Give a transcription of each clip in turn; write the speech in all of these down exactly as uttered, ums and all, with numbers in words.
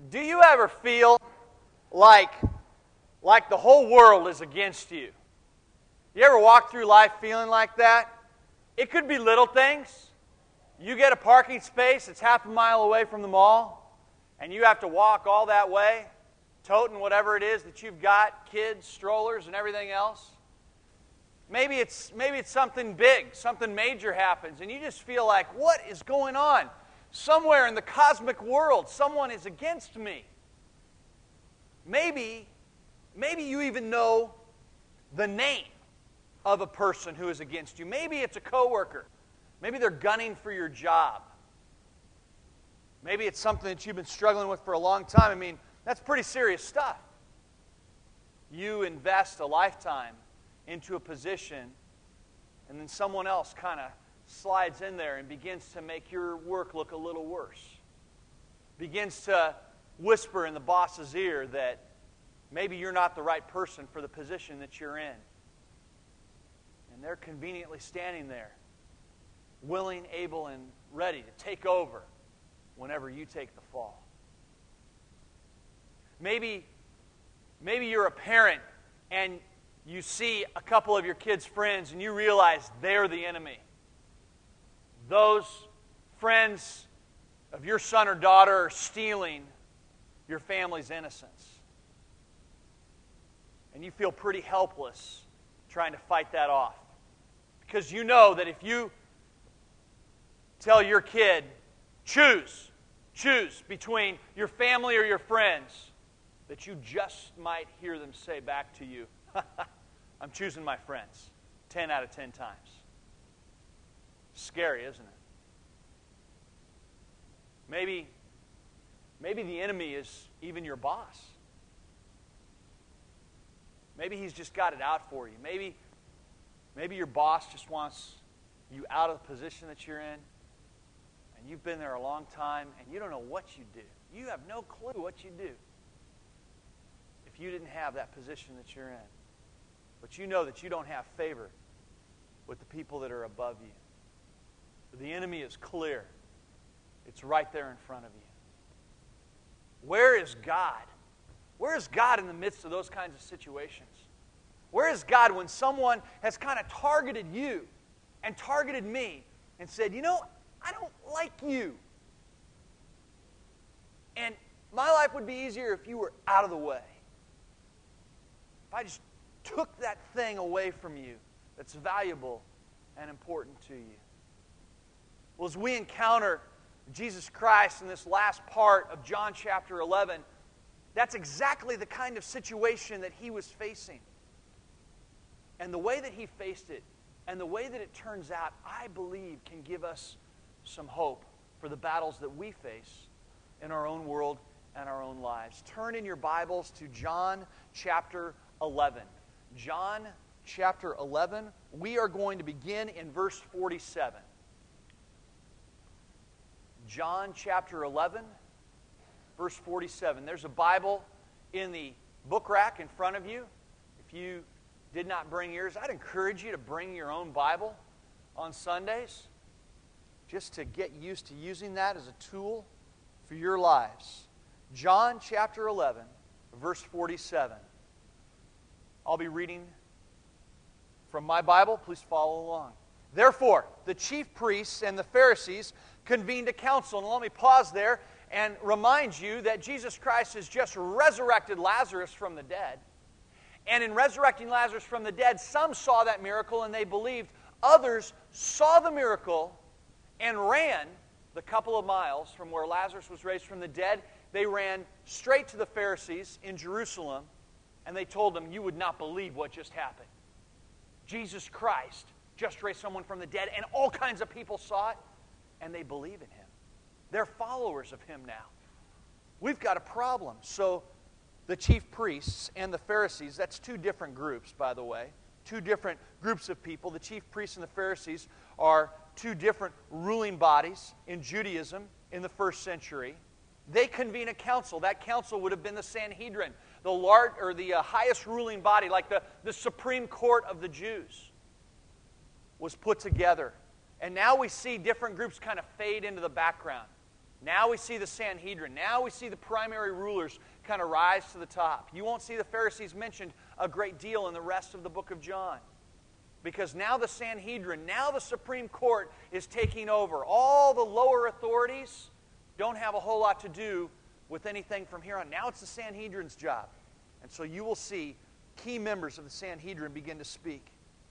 Do you ever feel like, like the whole world is against you? You ever walk through life feeling like that? It could be little things. You get a parking space that's half a mile away from the mall, and you have to walk all that way, toting whatever it is that you've got, kids, strollers, and everything else. Maybe it's, maybe it's something big, something major happens, and you just feel like, what is going on? Somewhere in the cosmic world, someone is against me. Maybe, maybe you even know the name of a person who is against you. Maybe it's a coworker. Maybe they're gunning for your job. Maybe it's something that you've been struggling with for a long time. I mean, that's pretty serious stuff. You invest a lifetime into a position, and then someone else kind of slides in there and begins to make your work look a little worse. Begins to whisper in the boss's ear that maybe you're not the right person for the position that you're in. And they're conveniently standing there, willing, able, and ready to take over whenever you take the fall. Maybe, maybe you're a parent and you see a couple of your kids' friends and you realize they're the enemy. Those friends of your son or daughter are stealing your family's innocence. And you feel pretty helpless trying to fight that off. Because you know that if you tell your kid, choose, choose between your family or your friends, that you just might hear them say back to you, I'm choosing my friends, ten out of ten times. Scary, isn't it? Maybe, maybe the enemy is even your boss. Maybe he's just got it out for you. Maybe, maybe your boss just wants you out of the position that you're in, and you've been there a long time, and you don't know what you do. You have no clue what you do if you didn't have that position that you're in. But you know that you don't have favor with the people that are above you. The enemy is clear. It's right there in front of you. Where is God? Where is God in the midst of those kinds of situations? Where is God when someone has kind of targeted you and targeted me and said, you know, I don't like you. And my life would be easier if you were out of the way. If I just took that thing away from you that's valuable and important to you. Well, as we encounter Jesus Christ in this last part of John chapter eleven, that's exactly the kind of situation that he was facing. And the way that he faced it, and the way that it turns out, I believe can give us some hope for the battles that we face in our own world and our own lives. Turn in your Bibles to John chapter eleven. John chapter eleven, we are going to begin in verse forty-seven. John chapter eleven, verse forty-seven. There's a Bible in the book rack in front of you. If you did not bring yours, I'd encourage you to bring your own Bible on Sundays, just to get used to using that as a tool for your lives. John chapter eleven, verse forty-seven. I'll be reading from my Bible. Please follow along. Therefore, the chief priests and the Pharisees convened a council. And let me pause there and remind you that Jesus Christ has just resurrected Lazarus from the dead. And in resurrecting Lazarus from the dead, some saw that miracle and they believed. Others saw the miracle and ran the couple of miles from where Lazarus was raised from the dead. They ran straight to the Pharisees in Jerusalem, and they told them, you would not believe what just happened. Jesus Christ just raised someone from the dead, and all kinds of people saw it, and they believe in him. They're followers of him now. We've got a problem. So the chief priests and the Pharisees, that's two different groups, by the way. Two different groups of people. The chief priests and the Pharisees are two different ruling bodies in Judaism in the first century. They convene a council. That council would have been the Sanhedrin, the large, or the uh, highest ruling body, like the, the Supreme Court of the Jews, was put together. And now we see different groups kind of fade into the background. Now we see the Sanhedrin. Now we see the primary rulers kind of rise to the top. You won't see the Pharisees mentioned a great deal in the rest of the book of John. Because now the Sanhedrin, now the Supreme Court is taking over. All the lower authorities don't have a whole lot to do with anything from here on. Now it's the Sanhedrin's job. And so you will see key members of the Sanhedrin begin to speak.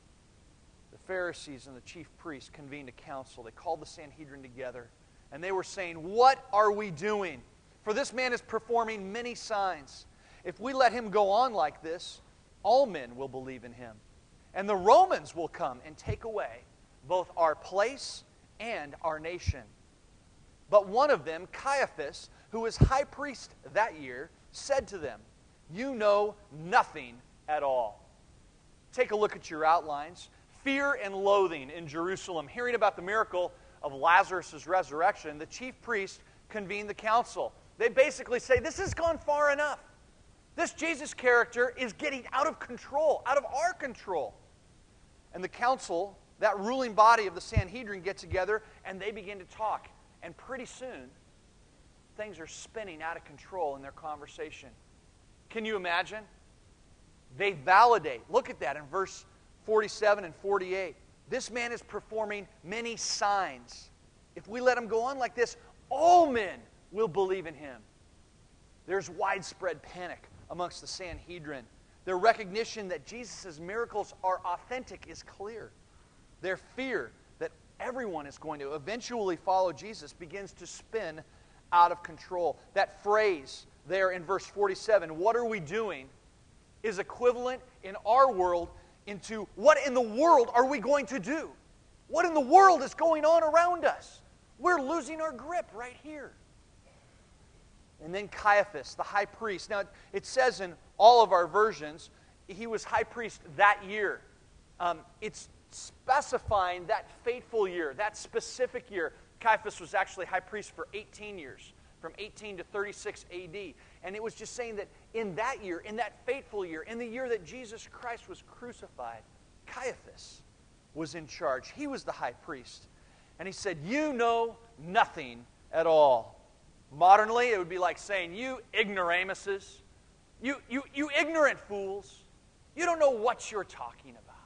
The Pharisees and the chief priests convened a council. They called the Sanhedrin together. And they were saying, "What are we doing? For this man is performing many signs. If we let him go on like this, all men will believe in him. And the Romans will come and take away both our place and our nation." But one of them, Caiaphas, who was high priest that year, said to them, "You know nothing at all." Take a look at your outlines. Fear and loathing in Jerusalem. Hearing about the miracle of Lazarus' resurrection, the chief priest convened the council. They basically say, this has gone far enough. This Jesus character is getting out of control, out of our control. And the council, that ruling body of the Sanhedrin, get together and they begin to talk. And pretty soon, things are spinning out of control in their conversation. Can you imagine? They validate. Look at that in verse forty-seven and forty-eight. This man is performing many signs. If we let him go on like this, all men will believe in him. There's widespread panic amongst the Sanhedrin. Their recognition that Jesus' miracles are authentic is clear. Their fear that everyone is going to eventually follow Jesus begins to spin out of control. That phrase there in verse forty-seven, "What are we doing?" is equivalent in our world into what in the world are we going to do? What in the world is going on around us? We're losing our grip right here. And then Caiaphas, the high priest. Now, it says in all of our versions, he was high priest that year. Um, it's specifying that fateful year, that specific year. Caiaphas was actually high priest for eighteen years, from eighteen to thirty-six A D. And it was just saying that in that year, in that fateful year, in the year that Jesus Christ was crucified, Caiaphas was in charge. He was the high priest. And he said, "You know nothing at all." Modernly, it would be like saying, "You ignoramuses, you, you, you ignorant fools, you don't know what you're talking about."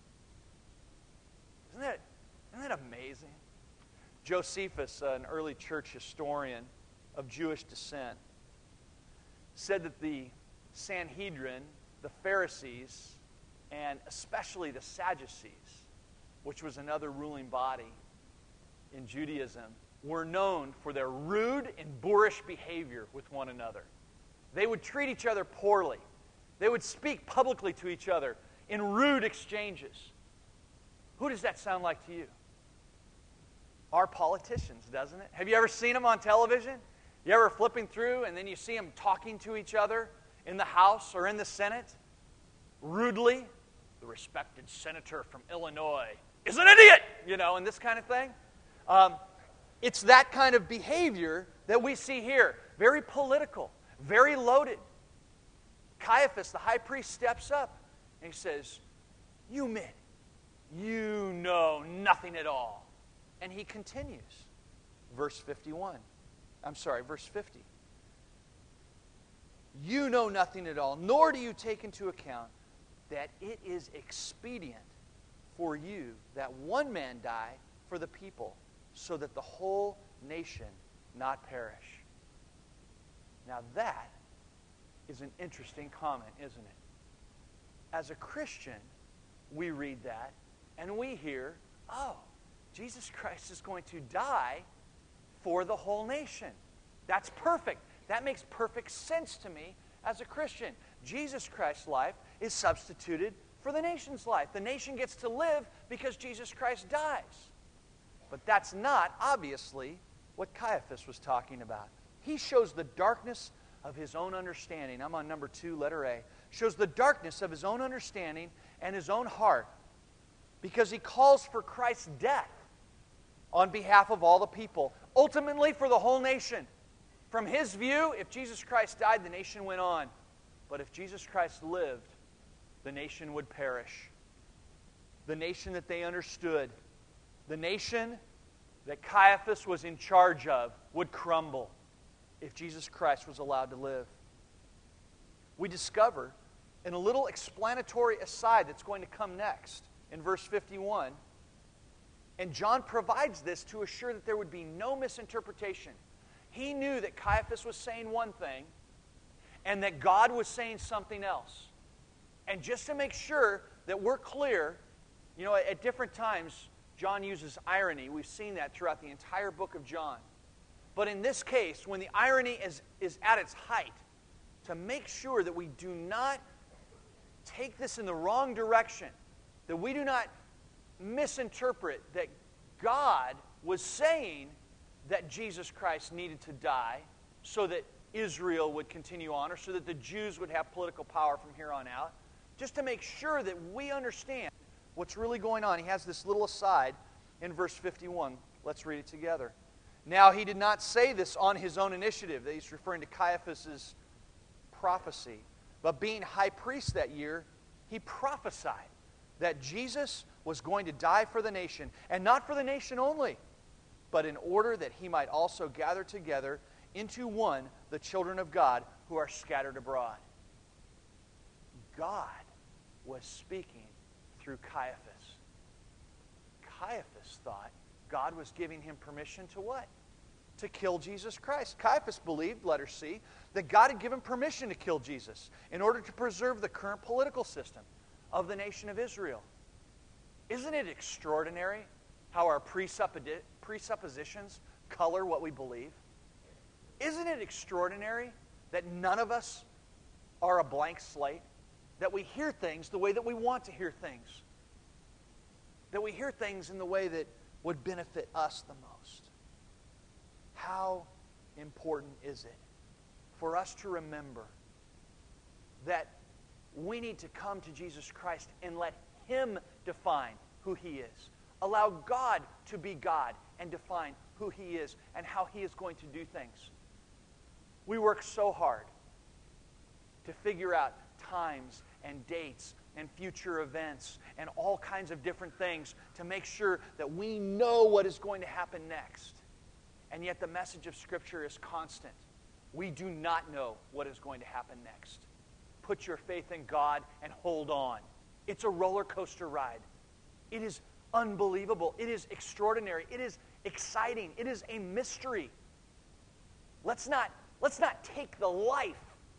Isn't that, isn't that amazing? Josephus, an early church historian of Jewish descent, said that the Sanhedrin, the Pharisees, and especially the Sadducees, which was another ruling body in Judaism, were known for their rude and boorish behavior with one another. They would treat each other poorly. They would speak publicly to each other in rude exchanges. Who does that sound like to you? Our politicians, doesn't it? Have you ever seen them on television? You ever flipping through and then you see them talking to each other in the House or in the Senate? Rudely. The respected senator from Illinois is an idiot! You know, and this kind of thing. Um, it's that kind of behavior that we see here. Very political. Very loaded. Caiaphas, the high priest, steps up and he says, "You men, you know nothing at all." And he continues. Verse fifty-one. I'm sorry, verse fifty. "You know nothing at all, nor do you take into account that it is expedient for you that one man die for the people, so that the whole nation not perish." Now that is an interesting comment, isn't it? As a Christian, we read that and we hear, oh, Jesus Christ is going to die for the whole nation. That's perfect. That makes perfect sense to me as a Christian. Jesus Christ's life is substituted for the nation's life. The nation gets to live because Jesus Christ dies. But that's not, obviously, what Caiaphas was talking about. He shows the darkness of his own understanding. I'm on number two, letter A. Shows the darkness of his own understanding and his own heart, because he calls for Christ's death on behalf of all the people, ultimately for the whole nation. From his view, if Jesus Christ died, the nation went on. But if Jesus Christ lived, the nation would perish. The nation that they understood. The nation that Caiaphas was in charge of would crumble if Jesus Christ was allowed to live. We discover in a little explanatory aside that's going to come next in verse fifty-one, and John provides this to assure that there would be no misinterpretation. He knew that Caiaphas was saying one thing and that God was saying something else. And just to make sure that we're clear, you know, at different times, John uses irony. We've seen that throughout the entire book of John. But in this case, when the irony is, is at its height, to make sure that we do not take this in the wrong direction, that we do not misinterpret that God was saying that Jesus Christ needed to die so that Israel would continue on, or so that the Jews would have political power from here on out. Just to make sure that we understand what's really going on, he has this little aside in verse fifty-one. Let's read it together. Now, he did not say this on his own initiative, that he's referring to Caiaphas' prophecy. But being high priest that year, he prophesied that Jesus was going to die for the nation, and not for the nation only, but in order that he might also gather together into one the children of God who are scattered abroad. God was speaking through Caiaphas. Caiaphas thought God was giving him permission to what? To kill Jesus Christ. Caiaphas believed, letter C, that God had given permission to kill Jesus in order to preserve the current political system of the nation of Israel. Isn't it extraordinary how our presupposi- presuppositions color what we believe? Isn't it extraordinary that none of us are a blank slate? That we hear things the way that we want to hear things? That we hear things in the way that would benefit us the most? How important is it for us to remember that we need to come to Jesus Christ and let Him define who He is? Allow God to be God and define who He is and how He is going to do things. We work so hard to figure out times and dates and future events and all kinds of different things to make sure that we know what is going to happen next. And yet the message of Scripture is constant. We do not know what is going to happen next. Put your faith in God and hold on. It's a roller coaster ride. It is unbelievable. It is extraordinary. It is exciting. It is a mystery. Let's not, let's not take the life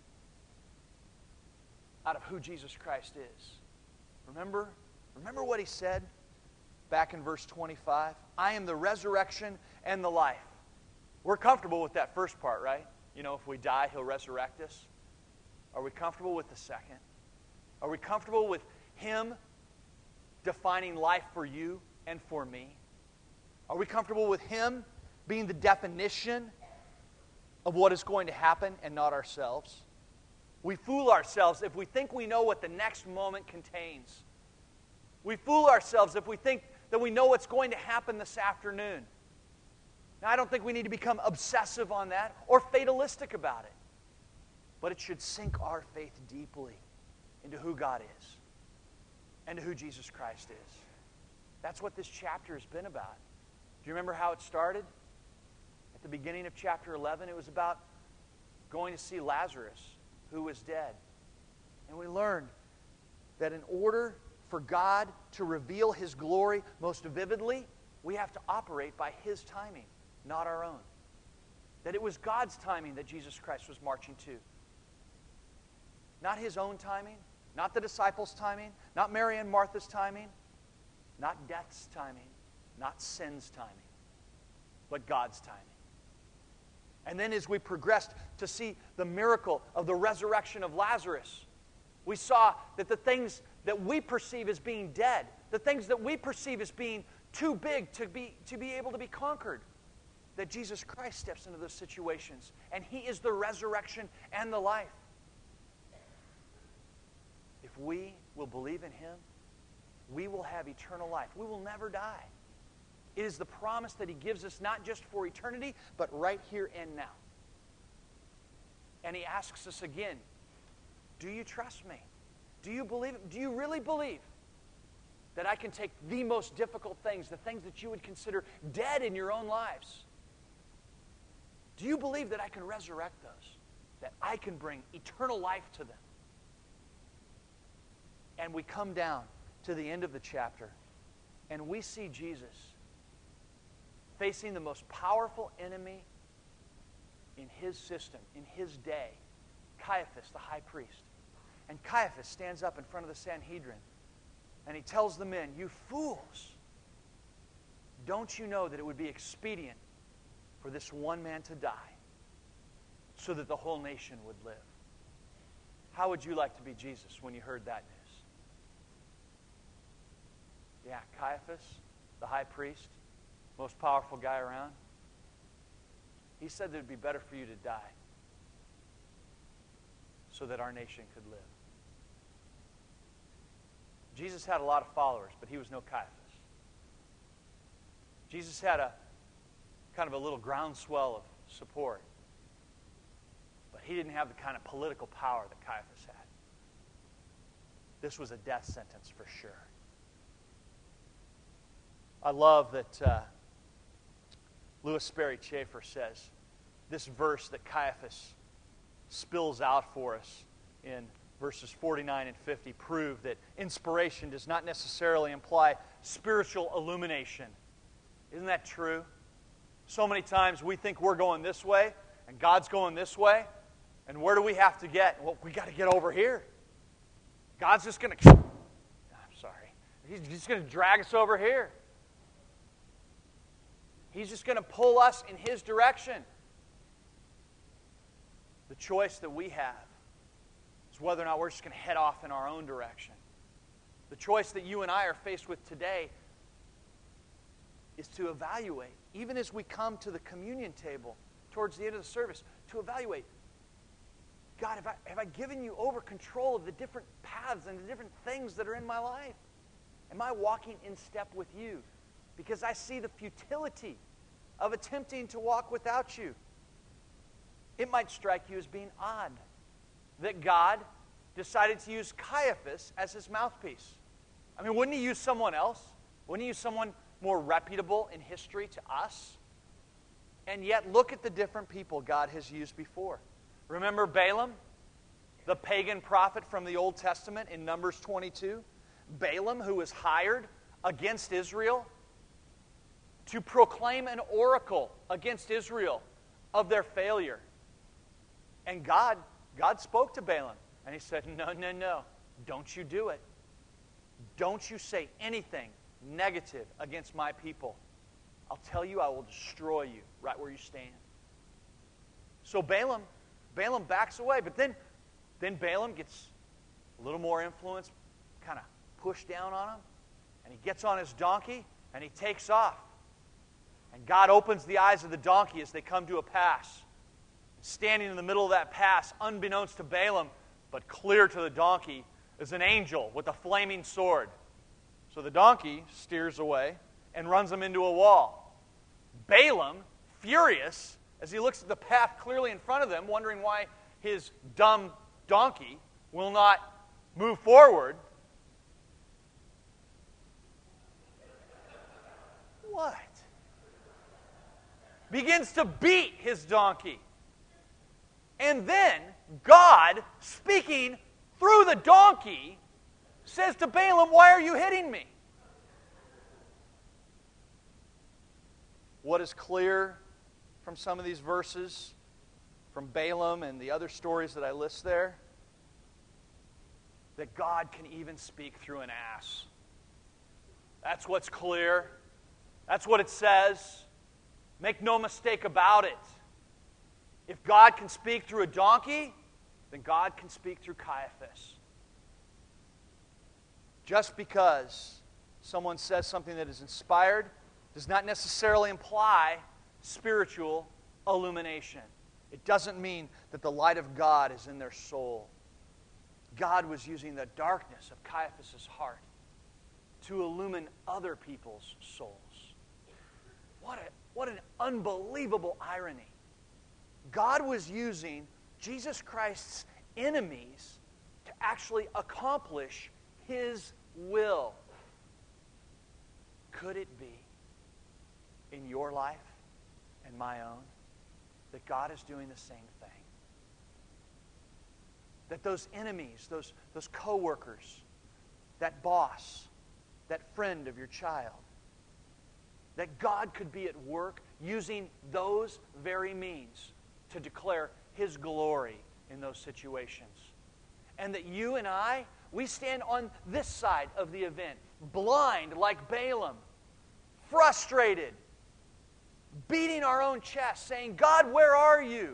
out of who Jesus Christ is. Remember? Remember what He said back in verse twenty-five? I am the resurrection and the life. We're comfortable with that first part, right? You know, if we die, He'll resurrect us. Are we comfortable with the second? Are we comfortable with Him defining life for you and for me? Are we comfortable with Him being the definition of what is going to happen and not ourselves? We fool ourselves if we think we know what the next moment contains. We fool ourselves if we think that we know what's going to happen this afternoon. Now, I don't think we need to become obsessive on that or fatalistic about it. But it should sink our faith deeply into who God is and to who Jesus Christ is. That's what this chapter has been about. Do you remember how it started? At the beginning of chapter eleven, it was about going to see Lazarus, who was dead. And we learned that in order for God to reveal His glory most vividly, we have to operate by His timing, not our own. That it was God's timing that Jesus Christ was marching to. Not His own timing, not the disciples' timing, not Mary and Martha's timing, not death's timing, not sin's timing, but God's timing. And then as we progressed to see the miracle of the resurrection of Lazarus, we saw that the things that we perceive as being dead, the things that we perceive as being too big to be, to be able to be conquered, that Jesus Christ steps into those situations, and He is the resurrection and the life. If we will believe in Him, we will have eternal life. We will never die. It is the promise that He gives us not just for eternity, but right here and now. And He asks us again, do you trust me? Do you believe it? Do you really believe that I can take the most difficult things, the things that you would consider dead in your own lives? Do you believe that I can resurrect those? That I can bring eternal life to them? And we come down to the end of the chapter, and we see Jesus facing the most powerful enemy in his system, in his day, Caiaphas, the high priest. And Caiaphas stands up in front of the Sanhedrin, and he tells the men, "You fools, don't you know that it would be expedient for this one man to die so that the whole nation would live?" How would you like to be Jesus when you heard that news? Yeah, Caiaphas, the high priest, most powerful guy around, he said that it would be better for you to die so that our nation could live. Jesus had a lot of followers, but he was no Caiaphas. Jesus had a kind of a little groundswell of support, but he didn't have the kind of political power that Caiaphas had. This was a death sentence for sure. I love that uh, Louis Sperry Chafer says this verse that Caiaphas spills out for us in verses forty-nine and fifty prove that inspiration does not necessarily imply spiritual illumination. Isn't that true? So many times we think we're going this way and God's going this way, and where do we have to get? Well, we got to get over here. God's just going to, I'm sorry, He's just going to drag us over here. He's just going to pull us in His direction. The choice that we have is whether or not we're just going to head off in our own direction. The choice that you and I are faced with today is to evaluate, even as we come to the communion table towards the end of the service, to evaluate, God, have I, have I given you over control of the different paths and the different things that are in my life? Am I walking in step with you? Because I see the futility of attempting to walk without you. It might strike you as being odd that God decided to use Caiaphas as his mouthpiece. I mean, wouldn't he use someone else? Wouldn't he use someone more reputable in history to us? And yet, look at the different people God has used before. Remember Balaam, the pagan prophet from the Old Testament in Numbers twenty-two? Balaam, who was hired against Israel to proclaim an oracle against Israel of their failure. And God, God spoke to Balaam, and he said, no, no, no, don't you do it. Don't you say anything negative against my people. I'll tell you, I will destroy you right where you stand. So Balaam, Balaam backs away, but then, then Balaam gets a little more influence, kind of pushed down on him, and he gets on his donkey, and he takes off. And God opens the eyes of the donkey as they come to a pass. Standing in the middle of that pass, unbeknownst to Balaam, but clear to the donkey, is an angel with a flaming sword. So the donkey steers away and runs him into a wall. Balaam, furious, as he looks at the path clearly in front of them, wondering why his dumb donkey will not move forward. What? Begins to beat his donkey. And then God, speaking through the donkey, says to Balaam, why are you hitting me? What is clear from some of these verses, from Balaam and the other stories that I list there? That God can even speak through an ass. That's what's clear. That's what it says. Make no mistake about it. If God can speak through a donkey, then God can speak through Caiaphas. Just because someone says something that is inspired does not necessarily imply spiritual illumination. It doesn't mean that the light of God is in their soul. God was using the darkness of Caiaphas' heart to illumine other people's souls. What, a, what an unbelievable irony. God was using Jesus Christ's enemies to actually accomplish His will. could it be in your life and my own that God is doing the same thing? That those enemies, those, those co-workers, that boss, that friend of your child, that God could be at work using those very means to declare His glory in those situations. And that you and I, we stand on this side of the event, blind like Balaam, frustrated, beating our own chest, saying, God, where are you?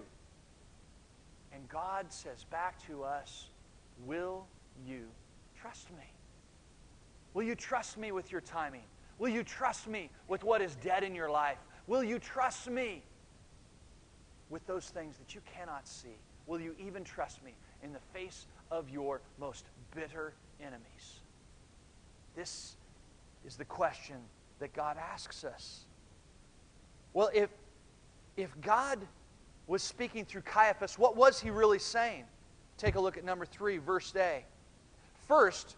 And God says back to us, will you trust me? Will you trust me with your timing? Will you trust me with what is dead in your life? Will you trust me with those things that you cannot see? Will you even trust me in the face of your most bitter enemies? This is the question that God asks us. Well, if, if God was speaking through Caiaphas, what was He really saying? Take a look at number three, verse A. First,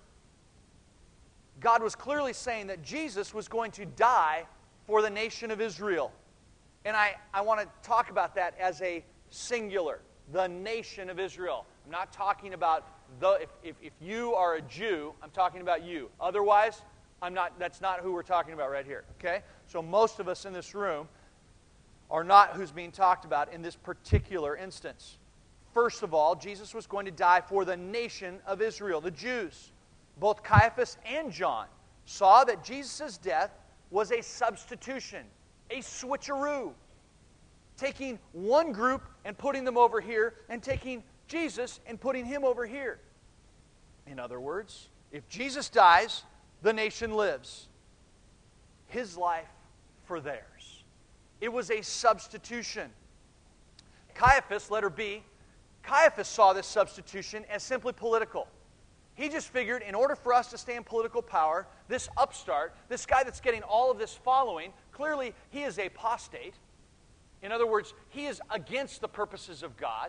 God was clearly saying that Jesus was going to die for the nation of Israel. And I, I want to talk about that as a singular, the nation of Israel. I'm not talking about, the if, if, if you are a Jew, I'm talking about you. Otherwise, I'm not. That's not who we're talking about right here. Okay? So most of us in this room are not who's being talked about in this particular instance. First of all, Jesus was going to die for the nation of Israel, the Jews. Both Caiaphas and John saw that Jesus' death was a substitution, a switcheroo, taking one group and putting them over here, and taking Jesus and putting Him over here. In other words, if Jesus dies, the nation lives. His life for theirs. It was a substitution. Caiaphas, letter B, Caiaphas saw this substitution as simply political. He just figured in order for us to stay in political power, this upstart, this guy that's getting all of this following, clearly he is apostate. In other words, he is against the purposes of God.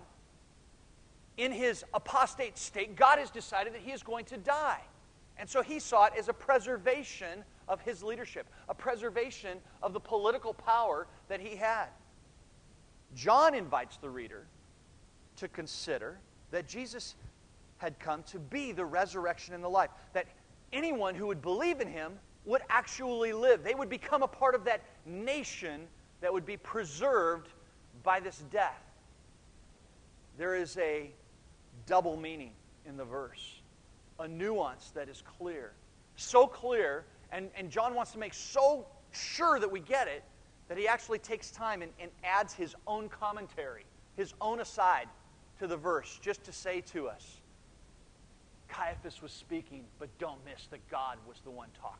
In his apostate state, God has decided that he is going to die. And so he saw it as a preservation of his leadership, a preservation of the political power that he had. John invites the reader to consider that Jesus had come to be the resurrection and the life, that anyone who would believe in Him would actually live. They would become a part of that nation that would be preserved by this death. There is a double meaning in the verse, a nuance that is clear. So clear, and, and John wants to make so sure that we get it, that he actually takes time and, and adds his own commentary, his own aside to the verse, just to say to us, Caiaphas was speaking, but don't miss that God was the one talking.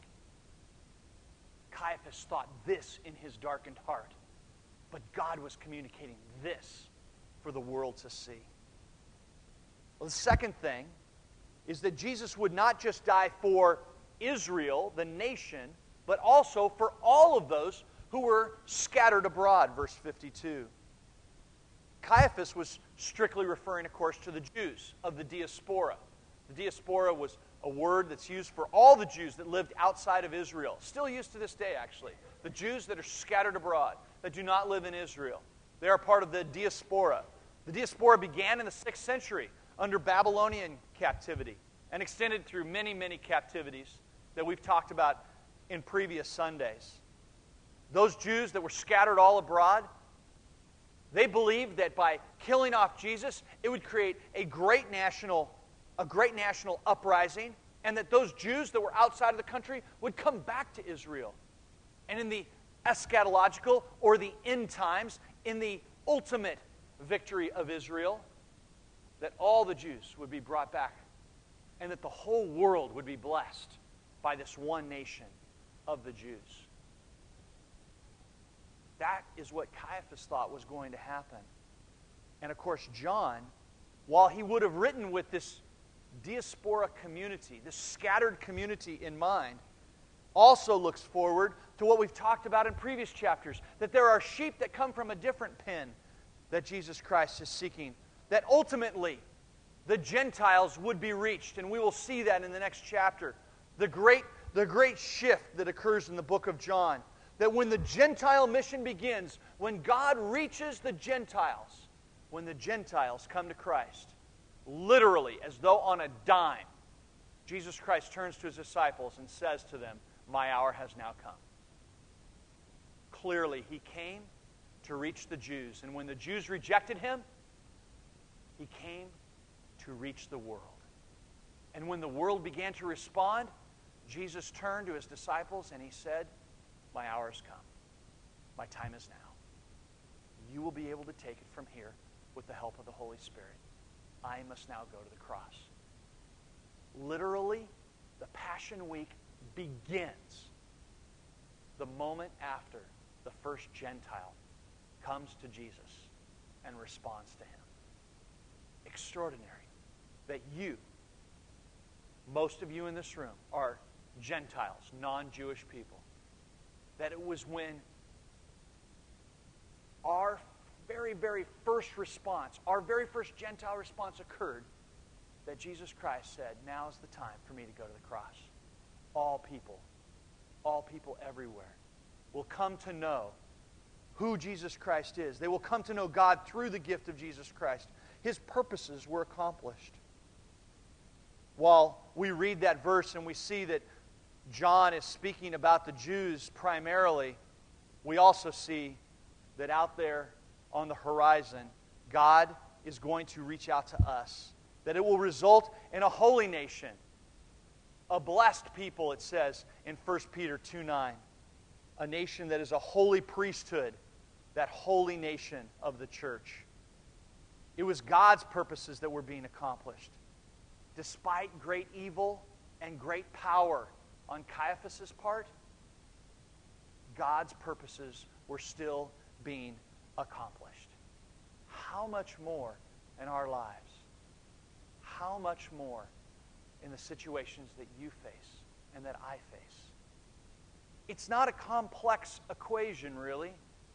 Caiaphas thought this in his darkened heart, but God was communicating this for the world to see. Well, the second thing is that Jesus would not just die for Israel, the nation, but also for all of those who were scattered abroad, verse fifty-two. Caiaphas was strictly referring, of course, to the Jews of the diaspora. The diaspora was a word that's used for all the Jews that lived outside of Israel. Still used to this day, actually. The Jews that are scattered abroad, that do not live in Israel. They are part of the diaspora. The diaspora began in the sixth century under Babylonian captivity and extended through many, many captivities that we've talked about in previous Sundays. Those Jews that were scattered all abroad, they believed that by killing off Jesus, it would create a great national a great national uprising, and that those Jews that were outside of the country would come back to Israel. And in the eschatological, or the end times, in the ultimate victory of Israel, that all the Jews would be brought back, and that the whole world would be blessed by this one nation of the Jews. That is what Caiaphas thought was going to happen. And of course, John, while he would have written with this diaspora community, this scattered community in mind, also looks forward to what we've talked about in previous chapters, that there are sheep that come from a different pen that Jesus Christ is seeking, that ultimately the Gentiles would be reached, and we will see that in the next chapter. The great the great shift that occurs in the book of John. That when the Gentile mission begins, when God reaches the Gentiles, when the Gentiles come to Christ, literally, as though on a dime, Jesus Christ turns to His disciples and says to them, "My hour has now come." Clearly, He came to reach the Jews. And when the Jews rejected Him, He came to reach the world. And when the world began to respond, Jesus turned to His disciples and He said, "My hour has come. My time is now. You will be able to take it from here with the help of the Holy Spirit. I must now go to the cross." Literally, the Passion Week begins the moment after the first Gentile comes to Jesus and responds to Him. Extraordinary that you, most of you in this room, are Gentiles, non-Jewish people. That it was when our very, very first response, our very first Gentile response occurred, that Jesus Christ said, "Now is the time for me to go to the cross." All people, all people everywhere will come to know who Jesus Christ is. They will come to know God through the gift of Jesus Christ. His purposes were accomplished. While we read that verse and we see that John is speaking about the Jews primarily, we also see that out there on the horizon, God is going to reach out to us. That it will result in a holy nation, a blessed people, it says in First Peter two nine. A nation that is a holy priesthood, that holy nation of the church. It was God's purposes that were being accomplished. Despite great evil and great power on Caiaphas' part, God's purposes were still being accomplished. How much more in our lives? How much more in the situations that you face and that I face? It's not a complex equation, really.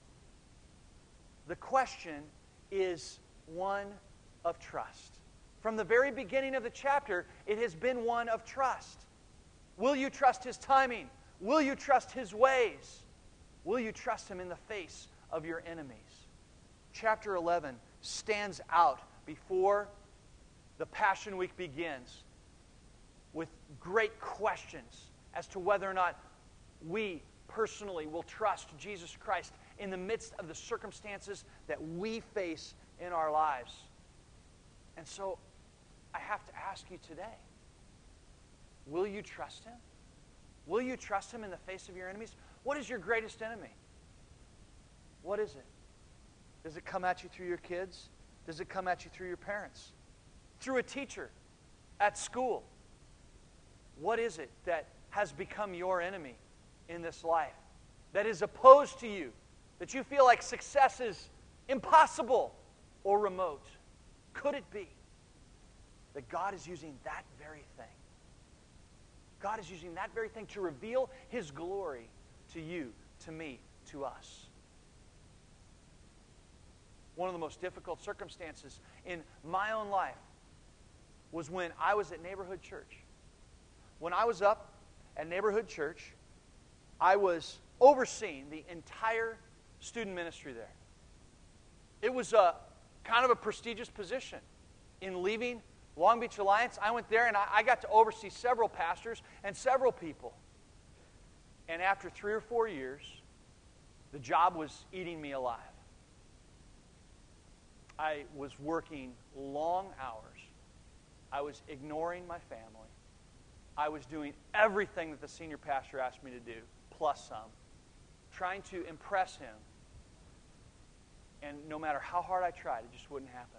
The question is one of trust. From the very beginning of the chapter, it has been one of trust. Will you trust His timing? Will you trust His ways? Will you trust Him in the face of your enemies? Chapter eleven stands out before the Passion Week begins with great questions as to whether or not we personally will trust Jesus Christ in the midst of the circumstances that we face in our lives. And so, I have to ask you today, will you trust Him? Will you trust Him in the face of your enemies? What is your greatest enemy? What is it? Does it come at you through your kids? Does it come at you through your parents? Through a teacher at school? What is it that has become your enemy in this life? That is opposed to you? That you feel like success is impossible or remote? Could it be that God is using that very thing? God is using that very thing to reveal His glory to you, to me, to us. One of the most difficult circumstances in my own life was when I was at Neighborhood Church. When I was up at Neighborhood Church, I was overseeing the entire student ministry there. It was a kind of a prestigious position. In leaving Long Beach Alliance, I went there and I, I got to oversee several pastors and several people. And after three or four years, the job was eating me alive. I was working long hours. I was ignoring my family. I was doing everything that the senior pastor asked me to do, plus some, trying to impress him. And no matter how hard I tried, it just wouldn't happen.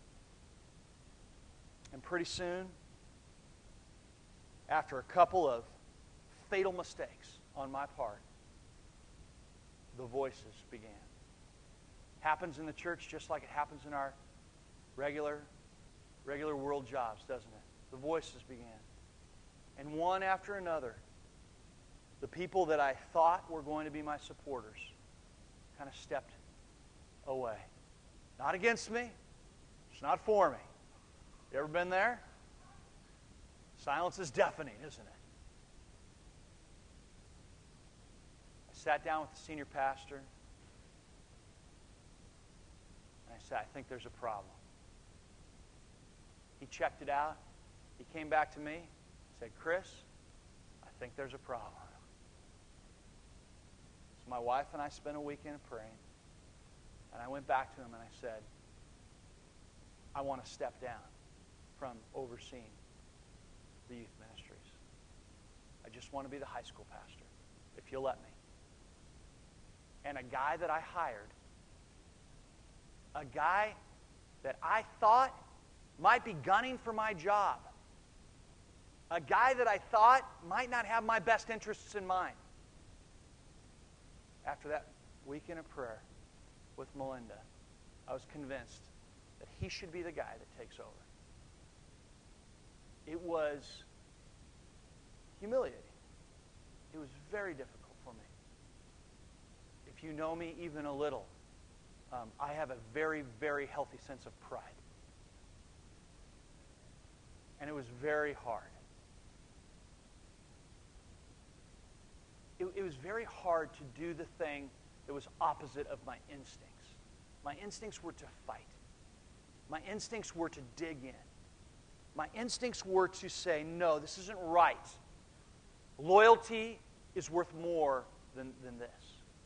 And pretty soon, after a couple of fatal mistakes on my part, the voices began. Happens in the church just like it happens in our regular, regular world jobs, doesn't it? The voices began. And one after another, the people that I thought were going to be my supporters kind of stepped away. Not against me. It's not for me. You ever been there? Silence is deafening, isn't it? sat down with the senior pastor. And I said, I think there's a problem. He checked it out. He came back to me, said, Chris, I think there's a problem. So my wife and I spent a weekend praying. And I went back to him and I said, I want to step down from overseeing the youth ministries. I just want to be the high school pastor, if you'll let me. And a guy that I hired, a guy that I thought might be gunning for my job, a guy that I thought might not have my best interests in mind. After that weekend of prayer with Melinda, I was convinced that he should be the guy that takes over. It was humiliating. It was very difficult for me. If you know me even a little, um, I have a very, very healthy sense of pride. And it was very hard. It, it was very hard to do the thing that was opposite of my instincts. My instincts were to fight. My instincts were to dig in. My instincts were to say, no, this isn't right. Loyalty is worth more than, than this.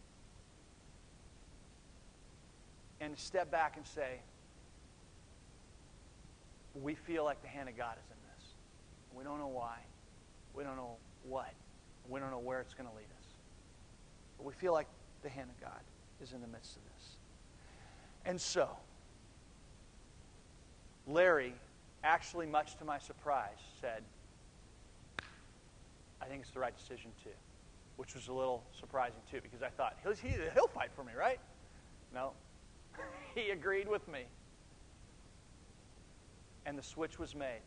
And to step back and say, we feel like the hand of God is in this. We don't know why. We don't know what. We don't know where it's going to lead us. But we feel like the hand of God is in the midst of this. And so, Larry, actually, much to my surprise, said, I think it's the right decision too. Which was a little surprising too, because I thought, he'll, he'll fight for me, right? No. He agreed with me. And the switch was made.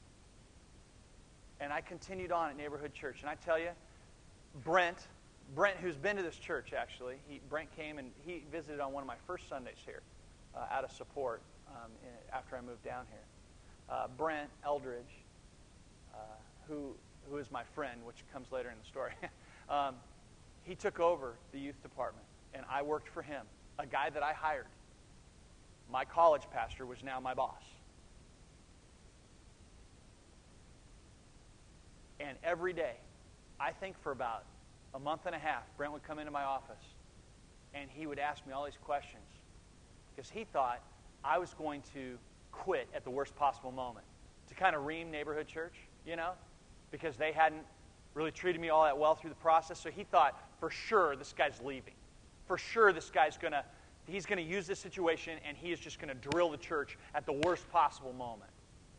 And I continued on at Neighborhood Church. And I tell you, Brent, Brent, who's been to this church actually, he, Brent came and he visited on one of my first Sundays here uh, out of support um, in, after I moved down here. Uh, Brent Eldridge, uh, who who is my friend, which comes later in the story, um, he took over the youth department, and I worked for him, a guy that I hired. My college pastor was now my boss. And every day, I think for about a month and a half, Brent would come into my office, and he would ask me all these questions, because he thought I was going to quit at the worst possible moment to kind of ream Neighborhood Church, you know, because they hadn't really treated me all that well through the process. So he thought, for sure, this guy's leaving. For sure, this guy's going to, he's going to use this situation, and he is just going to drill the church at the worst possible moment.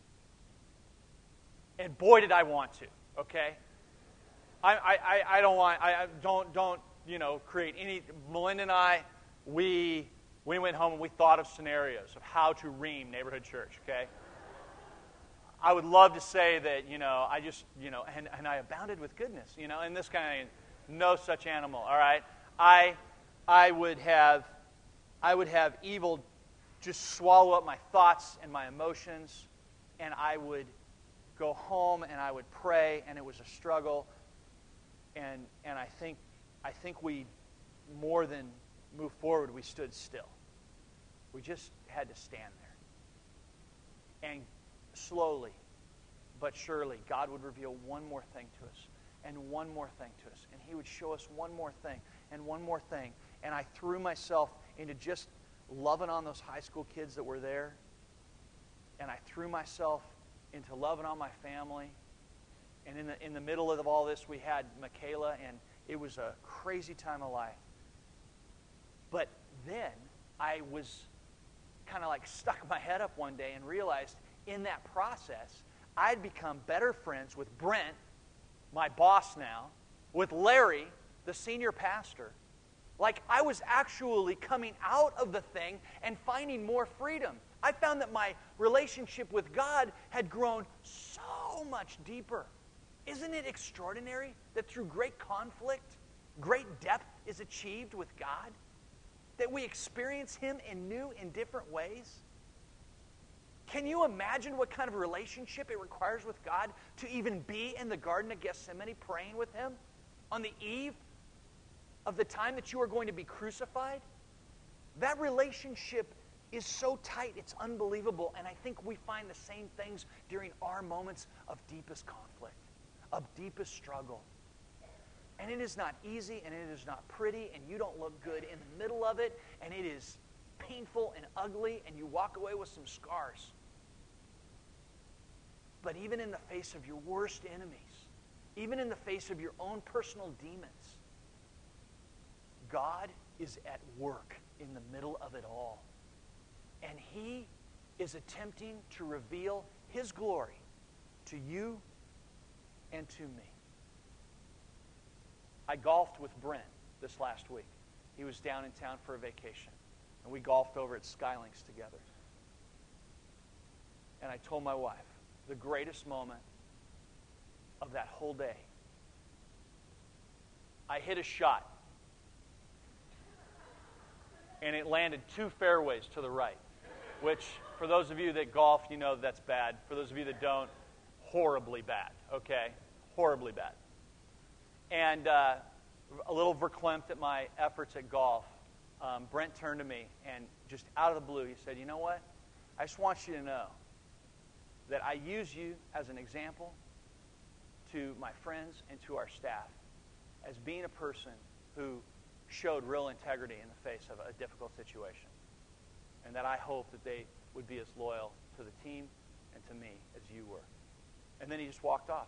And boy, did I want to, okay? I, I, I don't want, I don't, don't, you know, create any, Melinda and I, we, we went home and we thought of scenarios of how to ream Neighborhood Church, okay? I would love to say that, you know, I just, you know, and, and I abounded with goodness, you know, and this kind of, no such animal, all right? I, I would have, I would have evil just swallow up my thoughts and my emotions, and I would go home and I would pray, and it was a struggle, and and I think, I think we, more than move forward, we stood still. We just had to stand there. And slowly, but surely, God would reveal one more thing to us, and one more thing to us, and He would show us one more thing, and one more thing. And I threw myself into just loving on those high school kids that were there, and I threw myself into loving on my family. And in the in the middle of all this, we had Michaela, and it was a crazy time of life. But then I was kind of like stuck my head up one day and realized in that process, I'd become better friends with Brent, my boss now, with Larry, the senior pastor. Like I was actually coming out of the thing and finding more freedom. I found that my relationship with God had grown so much deeper. Isn't it extraordinary that through great conflict, great depth is achieved with God? That we experience Him in new and different ways? Can you imagine what kind of relationship it requires with God to even be in the Garden of Gethsemane praying with Him on the eve of the time that you are going to be crucified, that relationship is so tight, it's unbelievable. And I think we find the same things during our moments of deepest conflict, of deepest struggle. And it is not easy, and it is not pretty, and you don't look good in the middle of it, and it is painful and ugly, and you walk away with some scars. But even in the face of your worst enemies, even in the face of your own personal demons, God is at work in the middle of it all. And He is attempting to reveal His glory to you and to me. I golfed with Brent this last week. He was down in town for a vacation, and we golfed over at Skylinks together. And I told my wife, the greatest moment of that whole day, I hit a shot, and it landed two fairways to the right, which, for those of you that golf, you know that's bad. For those of you that don't, horribly bad, okay? Horribly bad. And uh, a little verklempt at my efforts at golf, um, Brent turned to me, and just out of the blue, he said, you know what? I just want you to know that I use you as an example to my friends and to our staff as being a person who showed real integrity in the face of a difficult situation. And that I hope that they would be as loyal to the team and to me as you were. And then he just walked off.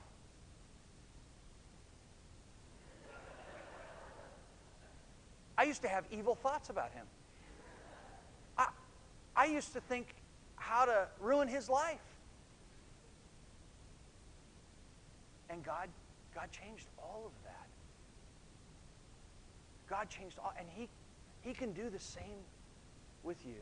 I used to have evil thoughts about him. I, I used to think how to ruin his life. And God, God changed all of that. God changed all, and He, He can do the same with you.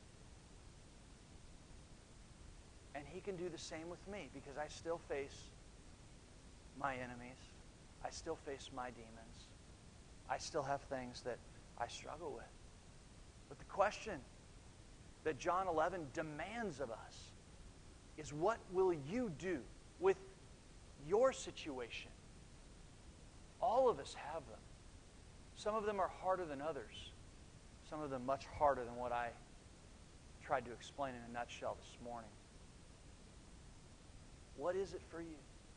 And He can do the same with me, because I still face my enemies. I still face my demons. I still have things that I struggle with. But the question that John eleven demands of us is, what will you do with your situation? All of us have them. Some of them are harder than others. Some of them much harder than what I tried to explain in a nutshell this morning. What is it for you?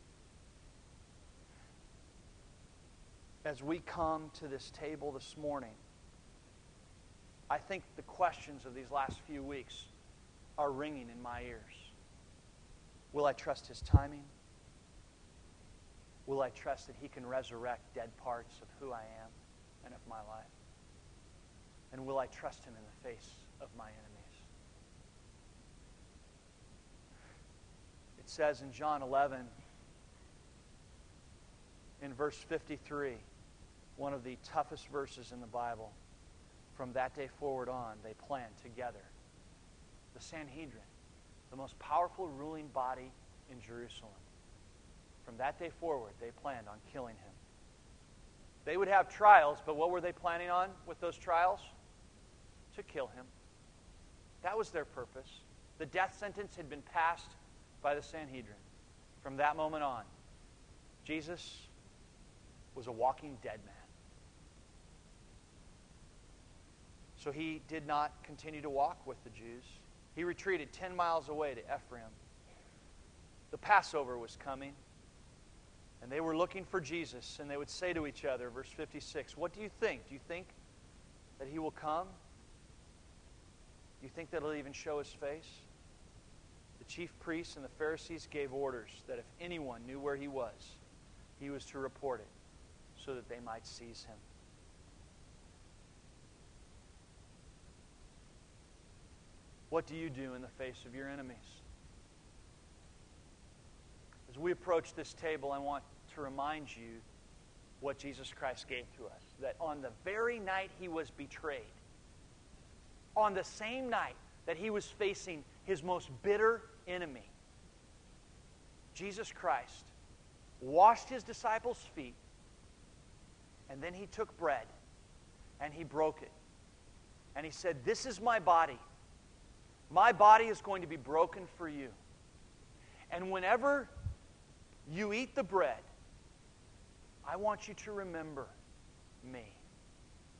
As we come to this table this morning, I think the questions of these last few weeks are ringing in my ears. Will I trust His timing? Will I trust that He can resurrect dead parts of who I am and of my life? And will I trust Him in the face of my enemies? It says in John eleven, in verse fifty-three, one of the toughest verses in the Bible, from that day forward on, they planned together. The Sanhedrin, the most powerful ruling body in Jerusalem. From that day forward, they planned on killing Him. They would have trials, but what were they planning on with those trials? To kill Him. That was their purpose. The death sentence had been passed by the Sanhedrin. From that moment on, Jesus was a walking dead man. So He did not continue to walk with the Jews. He retreated ten miles away to Ephraim. The Passover was coming. And they were looking for Jesus, and they would say to each other, verse fifty-six, what do you think? Do you think that He will come? Do you think that He'll even show His face? The chief priests and the Pharisees gave orders that if anyone knew where He was, he was to report it so that they might seize Him. What do you do in the face of your enemies? As we approach this table, I want to remind you what Jesus Christ gave to us. That on the very night He was betrayed, on the same night that He was facing His most bitter enemy, Jesus Christ washed His disciples' feet, and then He took bread, and He broke it. And He said, this is my body. My body is going to be broken for you. And whenever you eat the bread, I want you to remember me.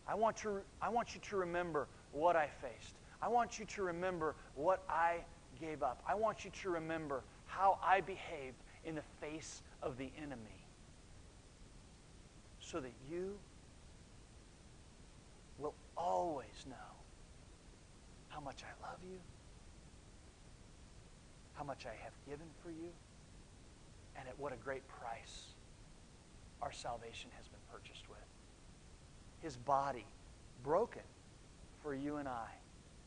I want to, I want you to remember what I faced. I want you to remember what I gave up. I want you to remember how I behaved in the face of the enemy, so that you will always know how much I love you, how much I have given for you, and at what a great price our salvation has been purchased with. His body broken for you and I.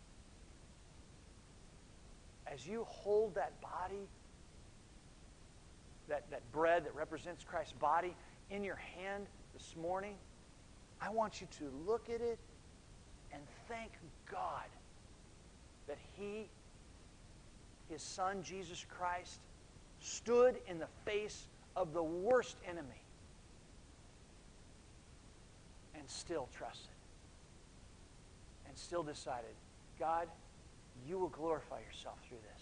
As you hold that body, that, that bread that represents Christ's body in your hand this morning, I want you to look at it and thank God that He, His Son, Jesus Christ, stood in the face of the worst enemy and still trusted. And still decided, God, you will glorify yourself through this.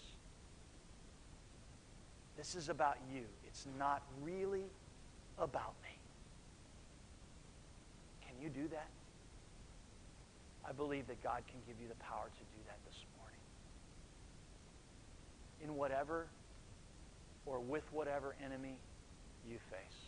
This is about you. It's not really about me. Can you do that? I believe that God can give you the power to do that this morning. In whatever or with whatever enemy you face.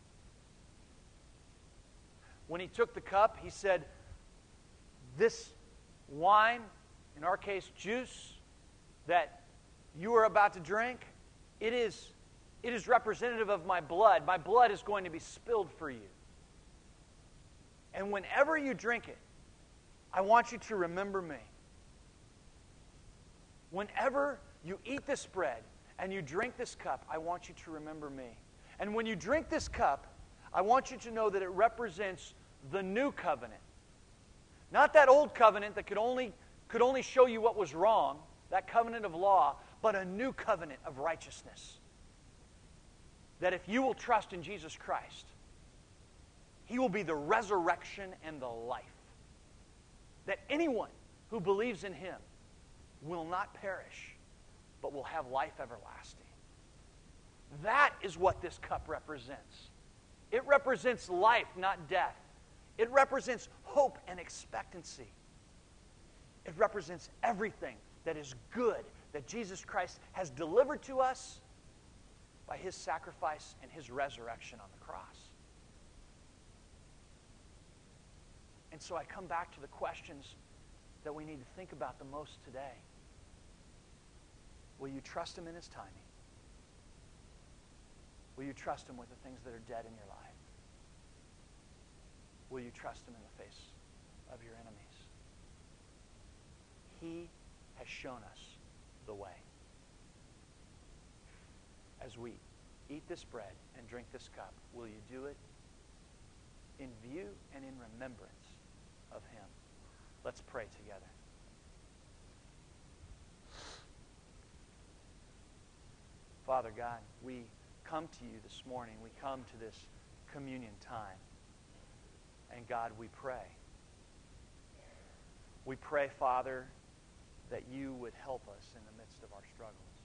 When He took the cup, He said, this wine, in our case juice, that you are about to drink, it is, it is representative of my blood. My blood is going to be spilled for you. And whenever you drink it, I want you to remember me. Whenever you eat this bread and you drink this cup, I want you to remember me. And when you drink this cup, I want you to know that it represents the new covenant. Not that old covenant that could only, could only show you what was wrong, that covenant of law, but a new covenant of righteousness. That if you will trust in Jesus Christ, He will be the resurrection and the life. That anyone who believes in Him will not perish, but will have life everlasting. That is what this cup represents. It represents life, not death. It represents hope and expectancy. It represents everything that is good that Jesus Christ has delivered to us by His sacrifice and His resurrection on the cross. And so I come back to the questions that we need to think about the most today. Will you trust Him in His timing? Will you trust Him with the things that are dead in your life? Will you trust Him in the face of your enemies? He has shown us the way. As we eat this bread and drink this cup, will you do it in view and in remembrance of Him? Let's pray together. Father God, we come to you this morning. We come to this communion time. And God, we pray. We pray, Father, that you would help us in the midst of our struggles.